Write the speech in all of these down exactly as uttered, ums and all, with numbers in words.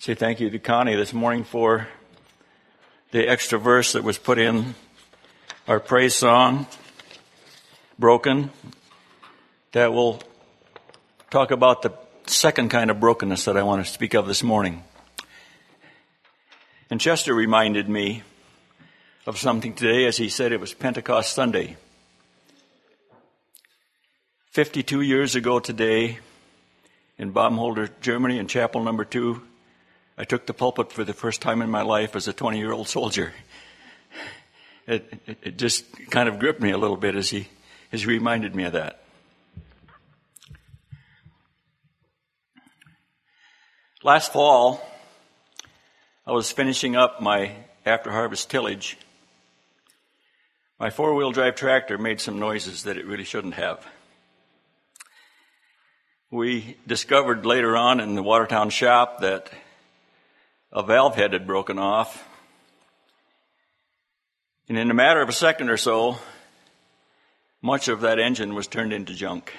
Say thank you to Connie this morning for the extra verse that was put in our praise song, Broken, that will talk about the second kind of brokenness that I want to speak of this morning. And Chester reminded me of something today as he said it was Pentecost Sunday. fifty-two years ago today, in Baumholder, Germany, in chapel number two, I took the pulpit for the first time in my life as a twenty-year-old soldier. It, it, it just kind of gripped me a little bit as he, as he reminded me of that. Last fall, I was finishing up my after-harvest tillage. My four-wheel drive tractor made some noises that it really shouldn't have. We discovered later on in the Watertown shop that a valve head had broken off. And in a matter of a second or so, much of that engine was turned into junk.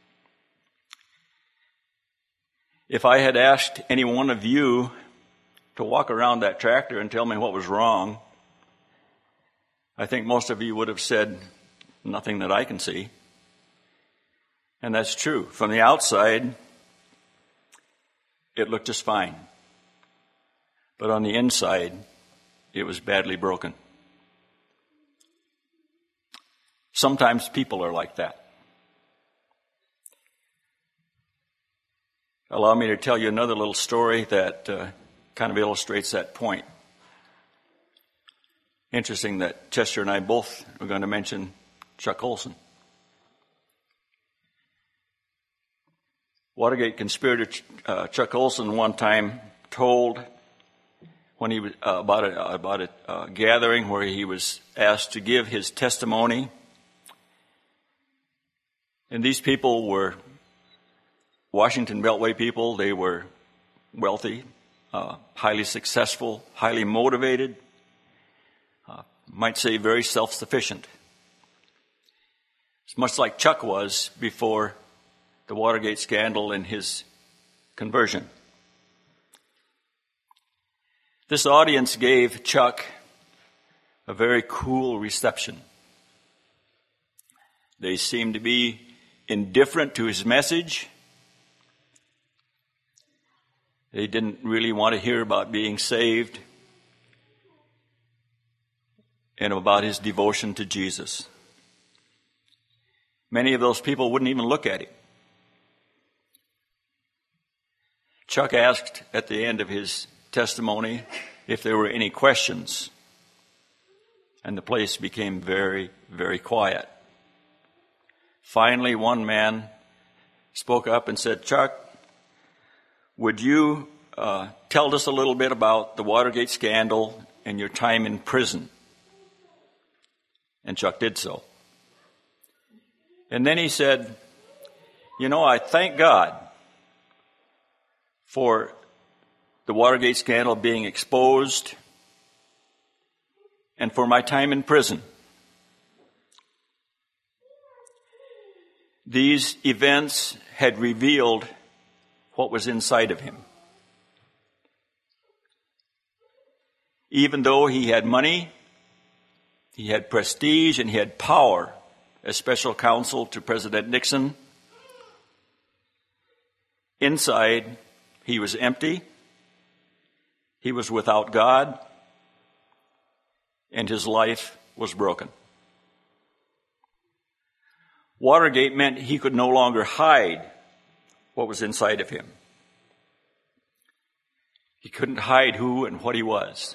If I had asked any one of you to walk around that tractor and tell me what was wrong, I think most of you would have said, nothing that I can see. And that's true. From the outside, it looked just fine. But on the inside, it was badly broken. Sometimes people are like that. Allow me to tell you another little story that uh, kind of illustrates that point. Interesting that Chester and I both are going to mention Chuck Olson. Watergate conspirator uh, Chuck Olson one time told when he was uh, about a, about a uh, gathering where he was asked to give his testimony. And these people were Washington Beltway people. They were wealthy, uh, highly successful, highly motivated, uh, might say very self-sufficient. It's much like Chuck was before the Watergate scandal and his conversion. This audience gave Chuck a very cool reception. They seemed to be indifferent to his message. They didn't really want to hear about being saved and about his devotion to Jesus. Many of those people wouldn't even look at him. Chuck asked at the end of his testimony if there were any questions, and the place became very, very quiet. Finally, one man spoke up and said, "Chuck, would you uh, tell us a little bit about the Watergate scandal and your time in prison?" And Chuck did so. And then he said, "You know, I thank God for the Watergate scandal being exposed and for my time in prison. These events had revealed what was inside of him. Even though he had money, he had prestige, and he had power as special counsel to President Nixon, inside he was empty, he was without God, and his life was broken. Watergate meant he could no longer hide what was inside of him. He couldn't hide who and what he was."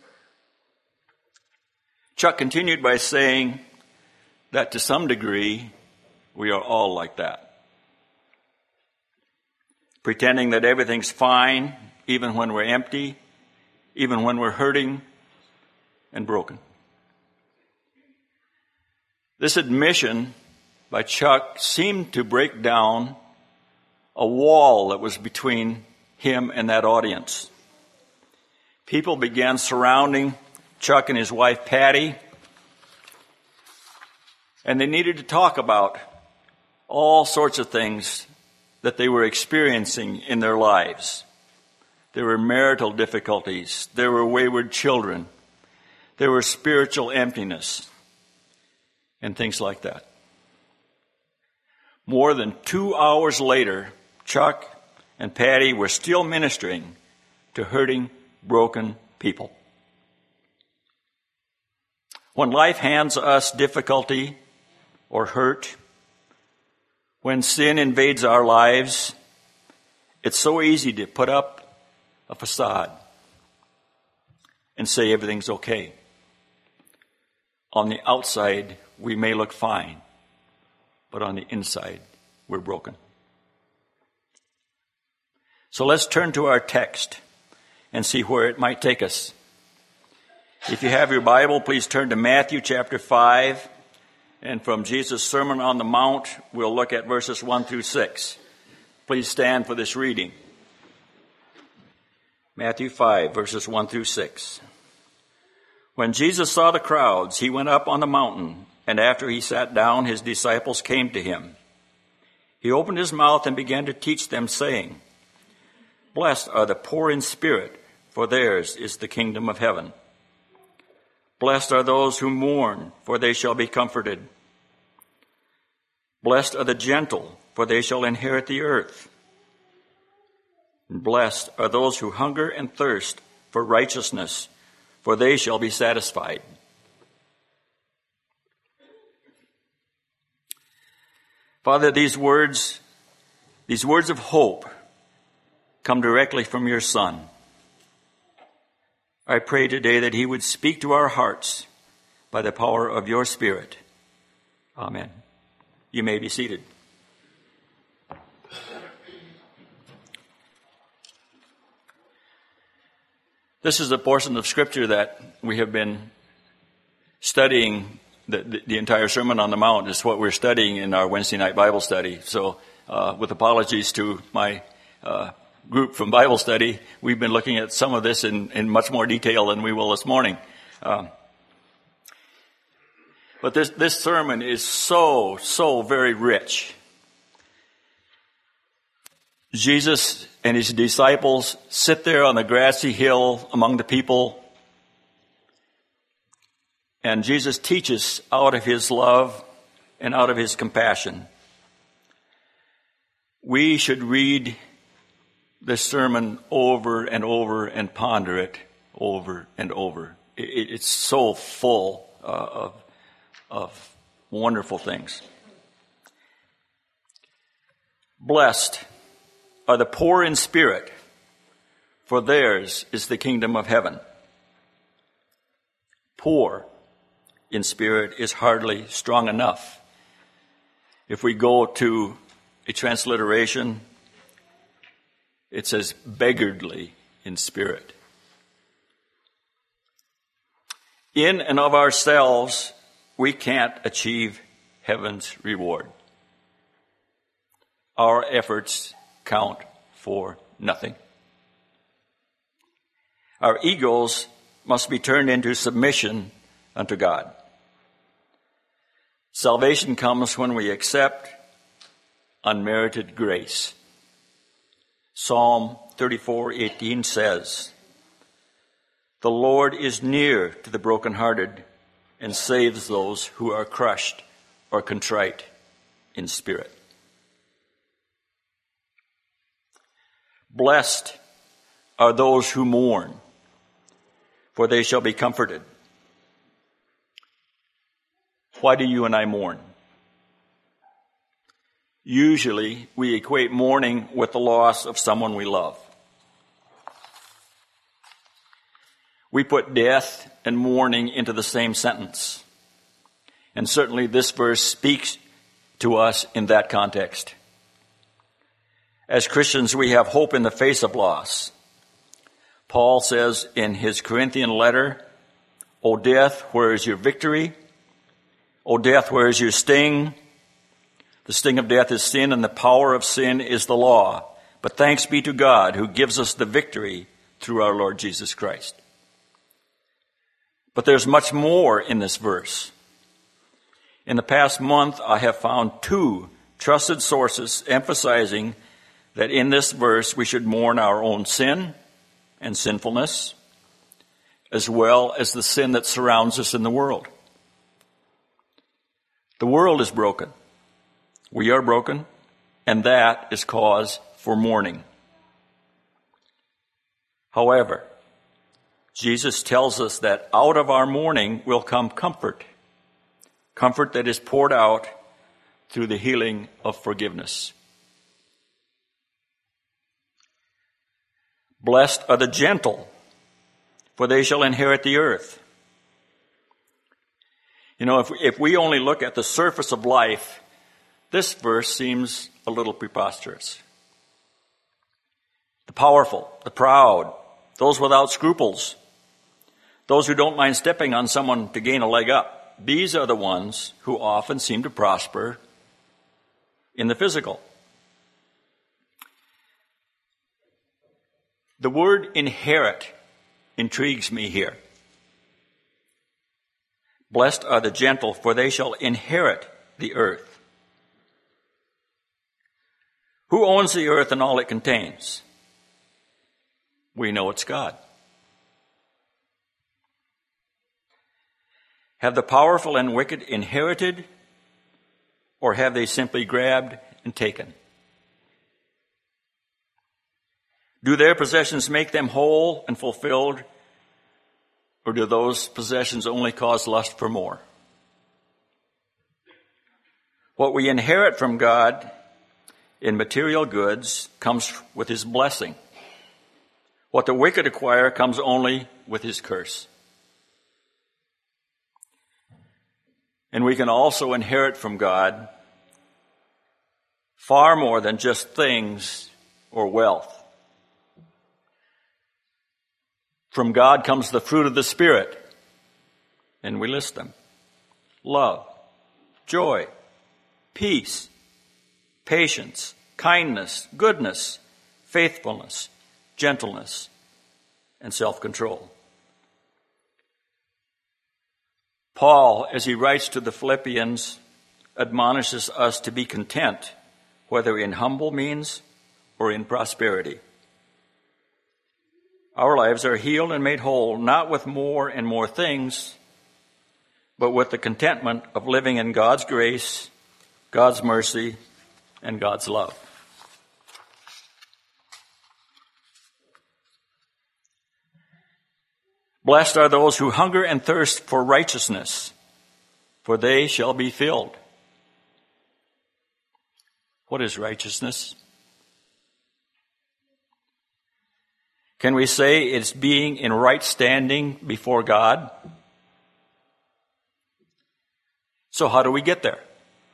Chuck continued by saying that to some degree, we are all like that. Pretending that everything's fine, even when we're empty, even when we're hurting and broken. This admission by Chuck seemed to break down a wall that was between him and that audience. People began surrounding Chuck and his wife Patty, and they needed to talk about all sorts of things that they were experiencing in their lives. There were marital difficulties. There were wayward children. There were spiritual emptiness and things like that. More than two hours later, Chuck and Patty were still ministering to hurting, broken people. When life hands us difficulty or hurt, when sin invades our lives, it's so easy to put up a facade and say everything's okay. On the outside, we may look fine, but on the inside, we're broken. So let's turn to our text and see where it might take us. If you have your Bible, please turn to Matthew chapter five. And from Jesus' Sermon on the Mount, we'll look at verses one through six. Please stand for this reading. Matthew five, verses one through six. When Jesus saw the crowds, he went up on the mountain, and after he sat down, his disciples came to him. He opened his mouth and began to teach them, saying, "Blessed are the poor in spirit, for theirs is the kingdom of heaven. Blessed are those who mourn, for they shall be comforted. Blessed are the gentle, for they shall inherit the earth. And blessed are those who hunger and thirst for righteousness, for they shall be satisfied." Father, these words, these words of hope come directly from your Son. I pray today that he would speak to our hearts by the power of your Spirit. Amen. You may be seated. This is a portion of Scripture that we have been studying. The, the, the entire Sermon on the Mount is what we're studying in our Wednesday night Bible study. So uh, with apologies to my uh group from Bible study, we've been looking at some of this in, in much more detail than we will this morning. Um, but this, this sermon is so, so very rich. Jesus and his disciples sit there on the grassy hill among the people, and Jesus teaches out of his love and out of his compassion. We should read this sermon over and over and ponder it over and over. It, it's so full uh, of, of wonderful things. Blessed are the poor in spirit, for theirs is the kingdom of heaven. Poor in spirit is hardly strong enough. If we go to a transliteration, it says beggarly in spirit. In and of ourselves, we can't achieve heaven's reward. Our efforts count for nothing. Our egos must be turned into submission unto God. Salvation comes when we accept unmerited grace. Psalm thirty-four eighteen says, "The Lord is near to the brokenhearted and saves those who are crushed or contrite in spirit." Blessed are those who mourn, for they shall be comforted. Why do you and I mourn? Usually, we equate mourning with the loss of someone we love. We put death and mourning into the same sentence. And certainly this verse speaks to us in that context. As Christians, we have hope in the face of loss. Paul says in his Corinthian letter, "O death, where is your victory? O death, where is your sting? The sting of death is sin, and the power of sin is the law. But thanks be to God who gives us the victory through our Lord Jesus Christ." But there's much more in this verse. In the past month, I have found two trusted sources emphasizing that in this verse we should mourn our own sin and sinfulness, as well as the sin that surrounds us in the world. The world is broken. We are broken, and that is cause for mourning. However, Jesus tells us that out of our mourning will come comfort, comfort that is poured out through the healing of forgiveness. Blessed are the gentle, for they shall inherit the earth. You know, if, if we only look at the surface of life, this verse seems a little preposterous. The powerful, the proud, those without scruples, those who don't mind stepping on someone to gain a leg up, these are the ones who often seem to prosper in the physical. The word inherit intrigues me here. Blessed are the gentle, for they shall inherit the earth. Who owns the earth and all it contains? We know it's God. Have the powerful and wicked inherited, or have they simply grabbed and taken? Do their possessions make them whole and fulfilled, or do those possessions only cause lust for more? What we inherit from God in material goods comes with his blessing. What the wicked acquire comes only with his curse. And we can also inherit from God far more than just things or wealth. From God comes the fruit of the Spirit, and we list them. Love, joy, peace, patience, kindness, goodness, faithfulness, gentleness, and self-control. Paul, as he writes to the Philippians, admonishes us to be content, whether in humble means or in prosperity. Our lives are healed and made whole, not with more and more things, but with the contentment of living in God's grace, God's mercy, and God's love. Blessed are those who hunger and thirst for righteousness, for they shall be filled. What is righteousness? Can we say it's being in right standing before God? So how do we get there?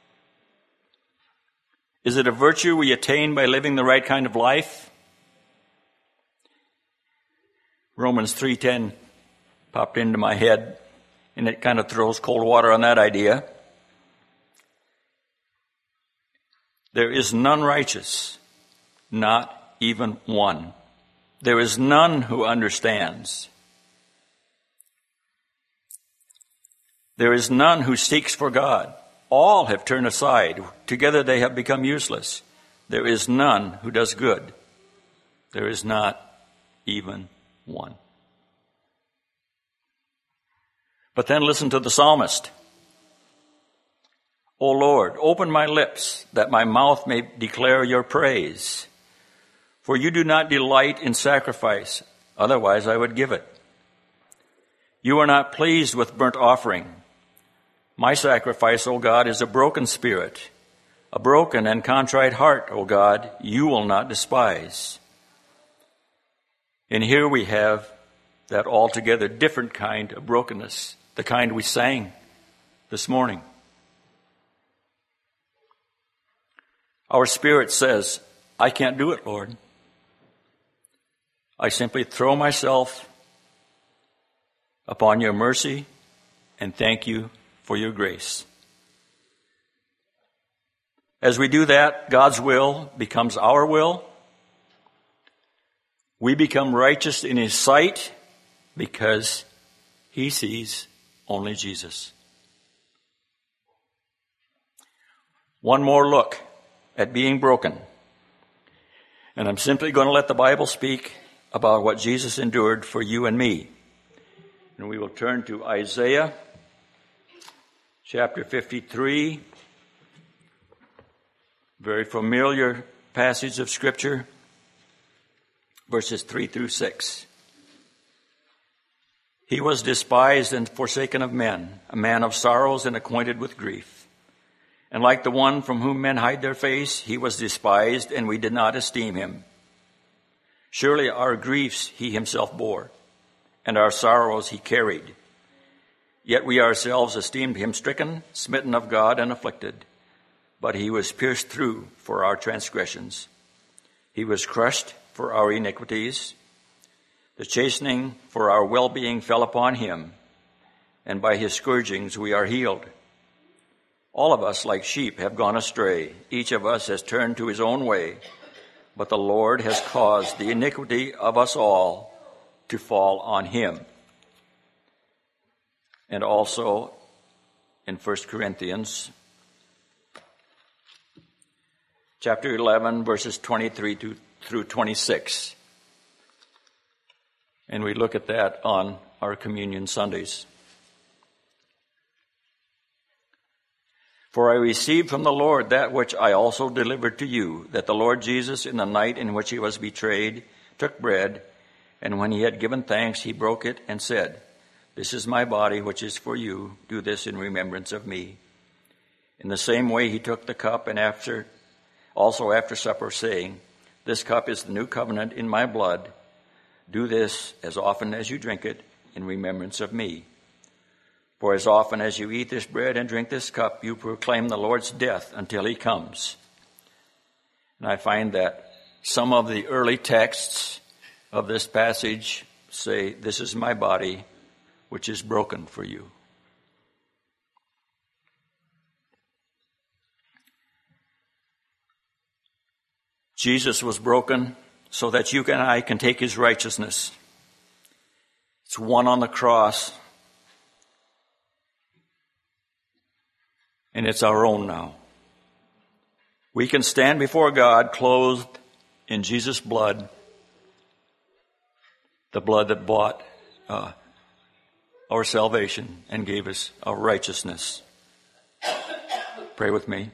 Is it a virtue we attain by living the right kind of life? Romans three ten popped into my head, and it kind of throws cold water on that idea. There is none righteous, not even one. There is none who understands. There is none who seeks for God. All have turned aside. Together they have become useless. There is none who does good. There is not even one. But then listen to the psalmist. O Lord, open my lips, that my mouth may declare your praise. For you do not delight in sacrifice, otherwise I would give it. You are not pleased with burnt offering. My sacrifice, O God, is a broken spirit, a broken and contrite heart, O God, you will not despise. And here we have that altogether different kind of brokenness, the kind we sang this morning. Our spirit says, I can't do it, Lord. I simply throw myself upon your mercy and thank you for your grace. As we do that, God's will becomes our will. We become righteous in his sight because he sees only Jesus. One more look at being broken. And I'm simply going to let the Bible speak about what Jesus endured for you and me. And we will turn to Isaiah chapter fifty-three, very familiar passage of Scripture, verses three through six. He was despised and forsaken of men, a man of sorrows and acquainted with grief. And like the one from whom men hide their face, he was despised, and we did not esteem him. Surely our griefs he himself bore, and our sorrows he carried. Yet we ourselves esteemed him stricken, smitten of God, and afflicted. But he was pierced through for our transgressions. He was crushed for our iniquities. The chastening for our well-being fell upon him, and by his scourgings we are healed. All of us, like sheep, have gone astray. Each of us has turned to his own way, but the Lord has caused the iniquity of us all to fall on him. And also in First Corinthians chapter eleven, verses twenty-three to, through twenty-six. And we look at that on our communion Sundays. For I received from the Lord that which I also delivered to you, that the Lord Jesus, in the night in which he was betrayed, took bread, and when he had given thanks, he broke it and said, "This is my body, which is for you. Do this in remembrance of me." In the same way he took the cup, and after, also after supper, saying, "This cup is the new covenant in my blood. Do this as often as you drink it in remembrance of me. For as often as you eat this bread and drink this cup, you proclaim the Lord's death until he comes." And I find that some of the early texts of this passage say, "This is my body, which is broken for you." Jesus was broken so that you and I can take his righteousness. It's won on the cross, and it's our own now. We can stand before God clothed in Jesus' blood, the blood that bought uh, our salvation and gave us our righteousness. Pray with me.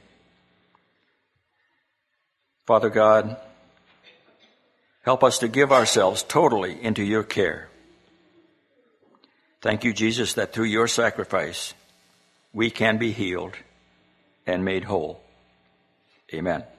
Father God, help us to give ourselves totally into your care. Thank you, Jesus, that through your sacrifice, we can be healed and made whole. Amen.